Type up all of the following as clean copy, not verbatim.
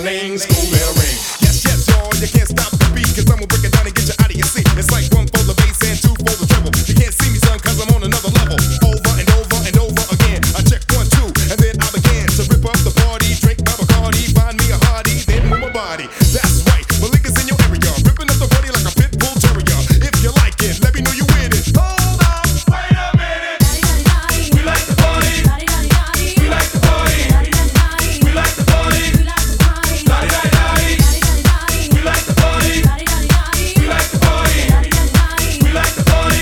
ring, school bell ring. Yes, yes, y'all, you can't stop the beat, cause I'ma break it down and get you out of your seat. It's like one for the bass and two for the treble. You can't see me, son, cause I'm on another level. Over and over and over again. I check 1, 2, and then I began to rip up the party. Drink my Bacardi, find me a hardy, then move my body. That's right, Malik is in your area, ripping up the party like a pit bull terrier. If you like it, let me know you with it. Hold up, wait a minute. We like the party. We like the party. We like the party. We like the party. We like the party. We like the party.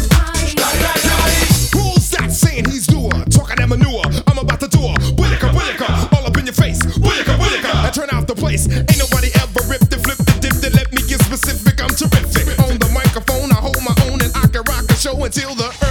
Who's that saying he's doer? Talking that manure. I'm about to do a Willica, all up in your face. Willica, I turn out the place. Ain't nobody ever ripped it, flipped it, dipped it. Let me get specific. I'm terrific. On the microphone, I hold my own and I can rock a show until the